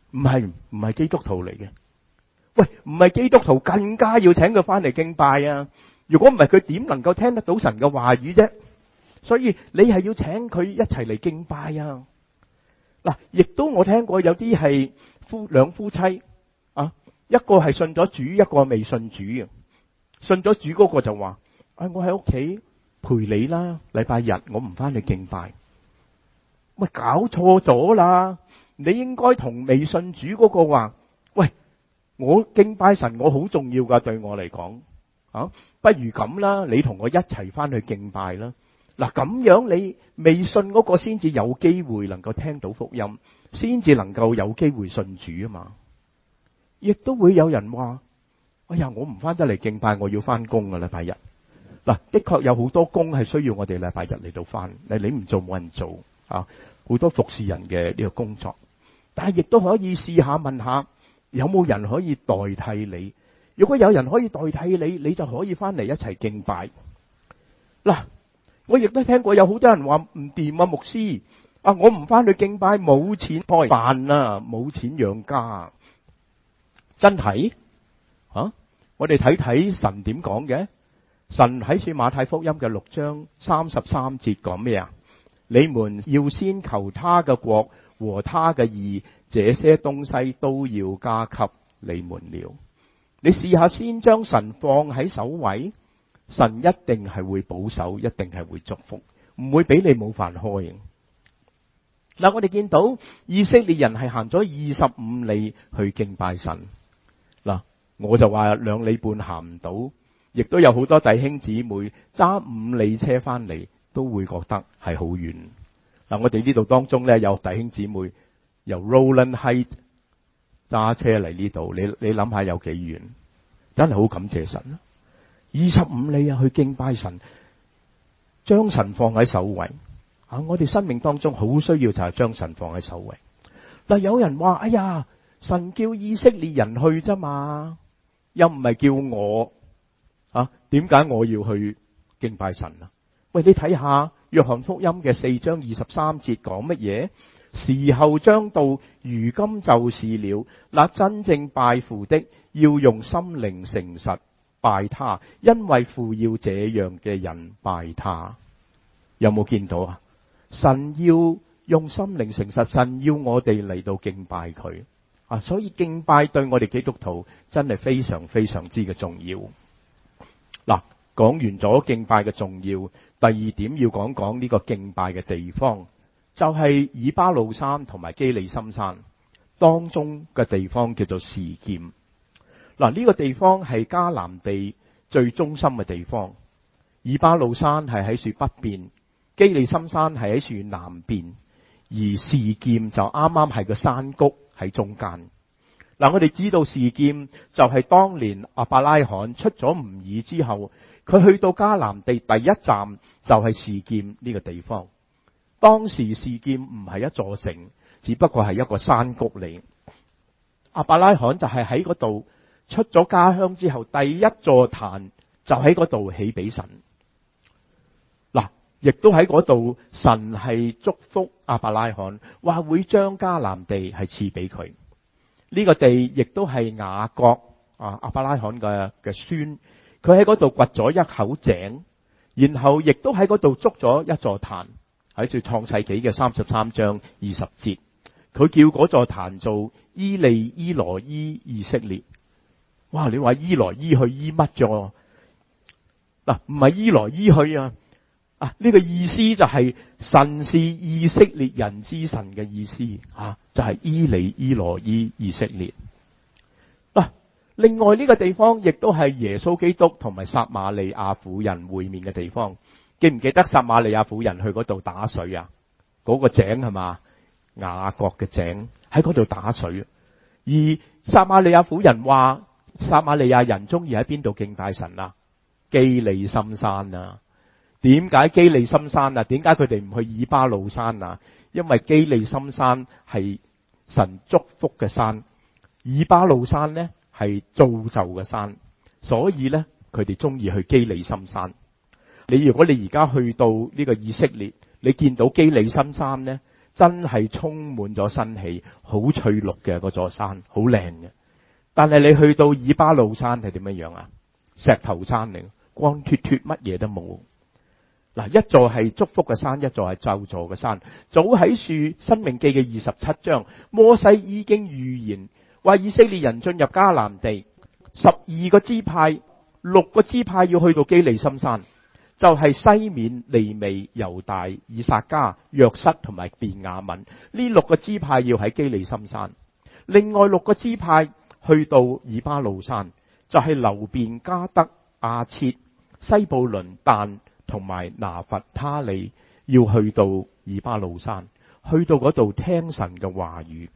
唔係基督徒嚟嘅。喂，唔係基督徒更加要請佢翻嚟敬拜啊！如果唔係，佢點能夠聽得到神嘅話語啫？所以你係要請佢一齊嚟敬拜啊！嗱，亦都我聽過有啲係兩夫妻啊，一個係信咗主，一個未信主嘅。信咗主嗰個就話：我喺屋企陪你啦，禮拜日我唔翻去敬拜。喂，搞錯咗啦！你應該同未信主嗰個話：喂，我敬拜神，我好重要噶，對我嚟講啊，不如咁啦，你同我一齊翻去敬拜啦。嗱，咁樣你未信嗰個先至有機會能夠聽到福音，先至能夠有機會信主啊嘛。亦都會有人話：哎呀，我唔翻得嚟敬拜，我要翻工啊，禮拜日。嗱，的確有好多工係需要我哋禮拜日嚟到翻，你唔做冇人做啊，好多服侍人嘅呢個工作。但係亦都可以試下問下，有冇人可以代替你？如果有人可以代替你，你就可以翻嚟一齊敬拜。嗱，我亦都聽過有好多人話唔掂啊，牧師啊，我唔翻去敬拜，冇錢開飯啊，冇錢養家。真係啊？我哋睇睇神點講嘅。神喺書馬太福音嘅6章33節講咩啊？你們要先求他嘅國和他嘅義，這些東西都要加給你們了。你試下先將神放喺首位，神一定係會保守，一定係會祝福，唔會俾你冇飯開。嗱，我哋見到以色列人係行咗25里去敬拜神。嗱，我就話2里半行唔到，亦都有好多弟兄姊妹揸5里車翻嚟，都會覺得係好遠。嗱，我哋呢度當中咧有弟兄姊妹由 Rowland Heights 揸車嚟呢度，你諗下有幾遠？真係好感謝神啦！25里啊，去敬拜神，將神放喺首位啊！我哋生命當中好需要就係將神放喺首位。嗱，有人話：哎呀，神叫以色列人去啫嘛，又唔係叫我啊？點解我要去敬拜神啊？喂，你睇下約翰福音嘅4章23節講乜嘢？時候將到，如今就是了。那真正拜父的，要用心靈誠實拜他，因為父要這樣嘅人拜他。有冇見到啊？神要用心靈誠實，神要我哋嚟到敬拜佢啊！所以敬拜對我哋基督徒真係非常非常之嘅重要。嗱，講完咗敬拜嘅重要，第二點要講講呢個敬拜嘅地方，就係以巴路山同埋基利心山當中嘅地方，叫做示劍。嗱，呢個地方係迦南地最中心嘅地方。以巴路山係喺樹北邊，基利心山係喺樹南邊，而示劍就啱啱係個山谷喺中間。嗱，我哋知道示劍就係當年亞伯拉罕出咗吾爾之後，佢去到迦南地第一站就係示劍呢個地方。當時示劍唔係一座城，只不過係一個山谷嚟。亞伯拉罕就係喺嗰度出咗家鄉之後，第一座壇就喺嗰度起俾神。嗱，亦都喺嗰度，神係祝福亞伯拉罕，話會將迦南地係賜俾佢。呢個地亦都係雅各亞伯拉罕嘅孫，佢喺嗰度掘咗一口井，然後亦都喺嗰度築咗一座壇。喺住創世紀嘅33章20節，佢叫嗰座壇做伊利伊羅伊以色列。哇！你話伊來伊去伊乜咗？嗱，唔係伊來伊去啊！呢個意思就係神是以色列人之神嘅意思就係伊利伊羅伊以色列。嗱，另外呢個地方亦都係耶穌基督同埋撒瑪利亞婦人會面嘅地方。記唔記得撒瑪利亞婦人去嗰度打水啊？嗰個井係嘛？雅各嘅井喺嗰度打水。而撒瑪利亞婦人話，撒瑪利亞人中意喺邊度敬拜神啊？基利心山啊！點解基利心山啊？點解佢哋唔去以巴路山啊？因為基利心山係神祝福嘅山，以巴路山呢係造就嘅山，所以呢佢哋中意去基利心山。如果你而家去到呢個以色列，你見到基利心山呢， 真係充滿咗生氣，好翠綠嘅嗰座山，好靚嘅。但係你去到以巴路山係點樣啊？石頭山嚟，光脫脫，乜嘢都冇。嗱，一座係祝福嘅山，一座係咒詛嘅山。早喺《申命記》嘅27章，摩西已經預言話以色列人進入迦南地，12個支派，6個支派要去到基利心山，就係西緬、利未、猶大、以撒迦、約瑟同埋便雅憫。呢6個支派要喺基利心山，另外6個支派去到以巴路山，就係流便、迦得、亞設、西布倫、但同埋拿弗他利，要去到以巴路山，去到嗰度聽神嘅話語。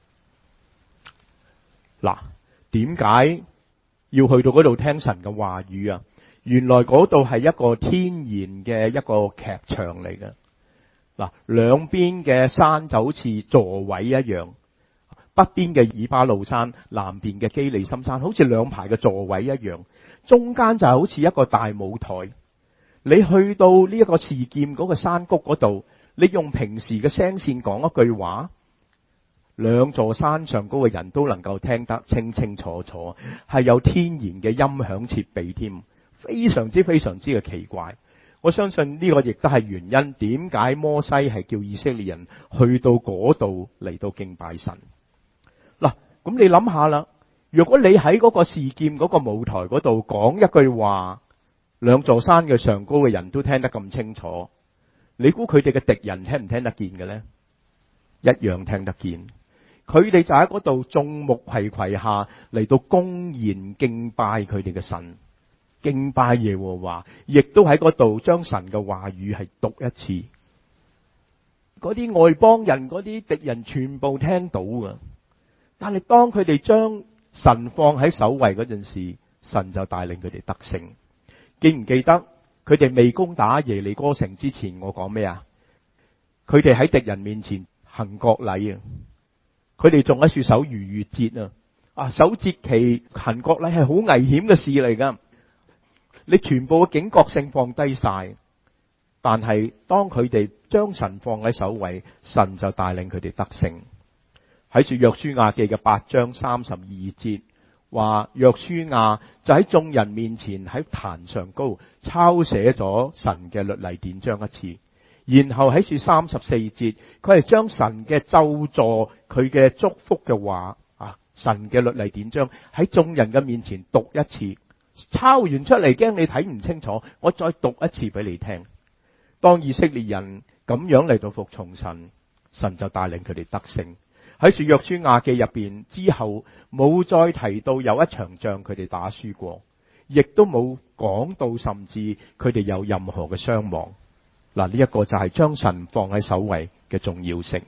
嗱，點解要去到嗰度聽神嘅話語啊？原來嗰度係一個天然嘅一個劇場嚟嘅。嗱，兩邊嘅山就好似座位一樣，北邊嘅以巴路山，南邊嘅基利心山，好似兩排嘅座位一樣，中間就好似一個大舞台。你去到呢一個示劍嗰個山谷嗰度，你用平時嘅聲線講一句話，兩座山上高嘅人都能夠聽得清清楚楚，係有天然嘅音響設備添，非常之嘅奇怪。我相信呢個亦都係原因，點解摩西係叫以色列人去到嗰度嚟到敬拜神。嗱，咁你諗下啦，如果你喺嗰個示劍嗰個舞台嗰度講一句話，兩座山嘅上高嘅人都聽得咁清楚，你估佢哋嘅敵人聽唔聽得見嘅呢？一樣聽得見。佢哋就喺嗰度眾目睽睽下嚟到公然敬拜佢哋嘅神，敬拜耶和華，亦都喺嗰度將神嘅話語係讀一次。嗰啲外邦人、嗰啲敵人全部聽到㗎。但係當佢哋將神放喺首位嗰陣時，神就帶領佢哋得勝。記唔記得佢哋未攻打耶利哥城之前，我講咩啊？佢哋喺敵人面前行國禮啊！佢哋仲喺處守逾越節啊！守節期行國禮係好危險嘅事嚟噶，你全部嘅警覺性放低晒。但係當佢哋將神放喺首位，神就帶領佢哋得勝。喺住約書亞記嘅8章32節。話約書亞就喺眾人面前喺壇上高抄寫咗神嘅律例典章一次，然後喺處34節，佢係將神嘅咒詛、佢嘅祝福嘅話神嘅律例典章喺眾人嘅面前讀一次，抄完出嚟驚你睇唔清楚，我再讀一次俾你聽。當以色列人咁樣嚟到服從神，神就帶領佢哋得勝。喺《約書亞記》入邊之後，冇再提到有一場仗佢哋打輸過，亦都冇講到甚至佢哋有任何嘅傷亡。嗱，呢一個就係將神放喺首位嘅重要性。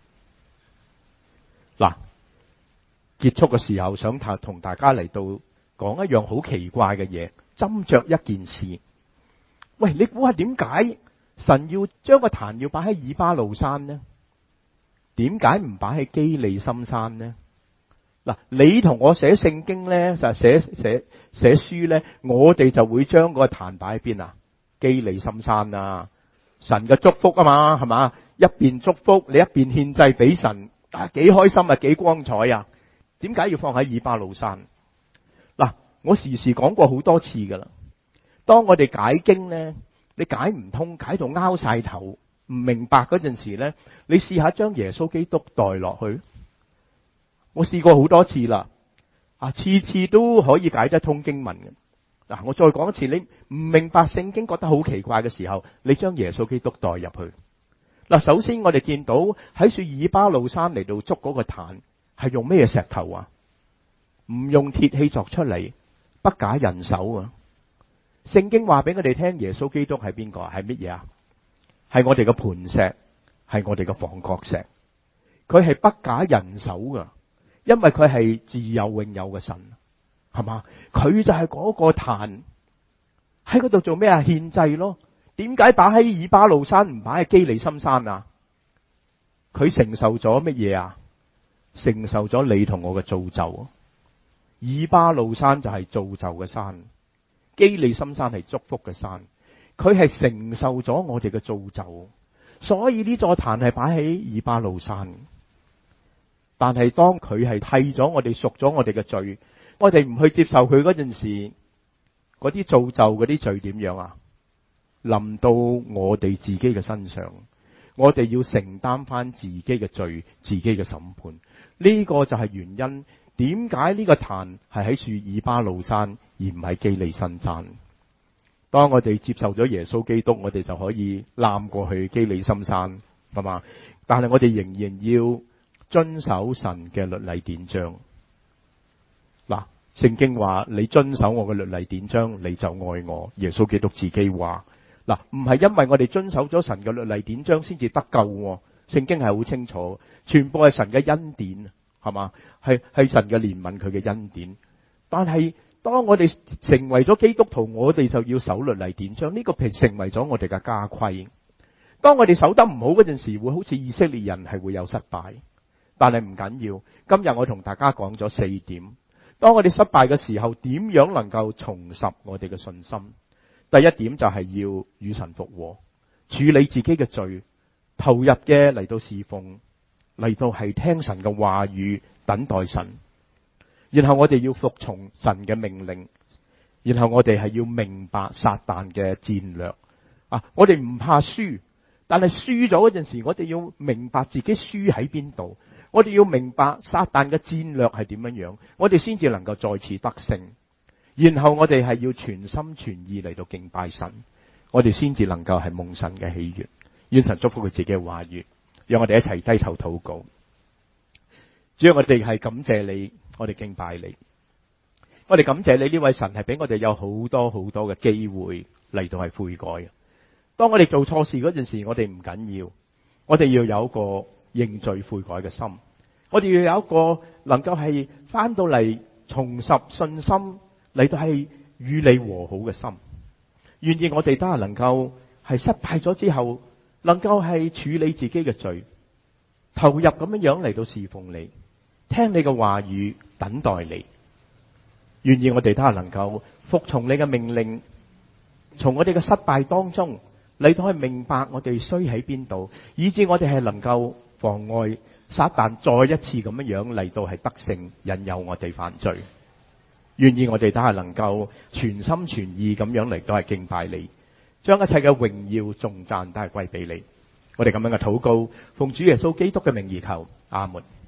嗱，結束嘅時候想同大家嚟到講一樣好奇怪嘅嘢，斟酌一件事。喂，你估下點解神要將個壇要擺喺以巴路山呢？點解唔擺喺基利心山呢？嗱，你同我寫聖經咧，就寫書咧，我哋就會將個壇擺喺邊啊？基利心山啊！神嘅祝福啊嘛，係嘛？一邊祝福你，一邊獻祭俾神，幾開心啊，幾光彩啊！點解要放喺以巴路山？嗱，我時講過好多次噶啦。當我哋解經咧，你解唔通，解到拗晒頭，唔明白嗰陣時咧，你試下將耶穌基督代落去。我試過好多次啦，次次都可以解得通經文嘅。嗱，我再講一次，你唔明白聖經覺得好奇怪嘅時候，你將耶穌基督代入去。嗱，首先我哋見到喺樹以巴路山嚟到捉嗰個壇，係用咩石頭啊？唔用鐵器作出嚟，不假人手啊！聖經話俾我哋聽，耶穌基督係邊個？係乜嘢啊？係我哋嘅磐石，係我哋嘅房角石。佢係不假人手噶，因為佢係自有永有嘅神，係嘛？佢就係嗰個壇，喺嗰度做咩啊？獻祭咯。點解擺喺以巴路山唔擺喺基利心山啊？佢承受咗乜嘢啊？承受咗你同我嘅造就。以巴路山就係造就嘅山，基利心山係祝福嘅山。佢係承受咗我哋嘅造就， 所以呢座壇係擺喺以巴路山。但係當佢係替咗我哋贖咗我哋嘅罪，我哋唔去接受佢嗰陣時，嗰啲造就嗰啲罪點樣啊？臨到我哋自己嘅身上，我哋要承擔翻自己嘅罪，自己嘅審判。呢個就係原因，點解呢個壇係喺處以巴路山，而唔係基利新山。當我哋接受咗耶穌基督，我哋就可以攬過去基利心山，係嘛？但係我哋仍然要遵守神嘅律例典章。嗱，聖經話你遵守我嘅律例典章，你就愛我。耶穌基督自己話，嗱，唔係因為我哋遵守咗神嘅律例典章先至得救。聖經係好清楚，全部係神嘅恩典，係嘛？係神嘅憐憫，佢嘅恩典。但係當我哋成為咗基督徒，我哋就要守律例典章，呢個成為咗我哋嘅家規。當我哋守得唔好嗰陣時，會好似以色列人係會有失敗。但係唔緊要，今日我同大家講咗4點。當我哋失敗嘅時候，點樣能夠重拾我哋嘅信心？第一點就係要與神復和，處理自己嘅罪，投入嘅嚟到侍奉，嚟到係聽神嘅話語，等待神。然後我哋要服從神嘅命令，然後我哋係要明白撒旦嘅戰略。我哋唔怕輸，但係輸咗嗰陣時，我哋要明白自己輸喺邊度。我哋要明白撒旦嘅戰略係點樣樣，我哋先至能夠再次得勝。然後我哋係要全心全意嚟到敬拜神，我哋先至能夠係蒙神嘅喜悅。願神祝福佢自己嘅話語，讓我哋一齊低頭禱告。主要我哋係感謝你，我哋敬拜你，我哋感謝你呢位神係俾我哋有好多好多嘅機會嚟到係悔改。當我哋做錯事嗰陣時，我哋唔緊要，我哋要有一個認罪悔改嘅心，我哋要有一個能夠係翻到嚟重拾信心，嚟到係與你和好嘅心。願意我哋都係能夠係失敗咗之後，能夠係處理自己嘅罪，投入咁樣樣嚟到侍奉你，聽你嘅話語，等待你。願意我哋都係能夠服從你嘅命令，從我哋嘅失敗當中嚟到去明白我哋衰喺邊度，以致我哋係能夠妨礙撒旦再一次咁樣樣嚟到係得勝，引誘我哋犯罪。願意我哋都係能夠全心全意咁樣嚟到係敬拜你，將一切嘅榮耀頌讚都係歸俾你。我哋咁樣嘅禱告，奉主耶穌基督嘅名而求，阿門。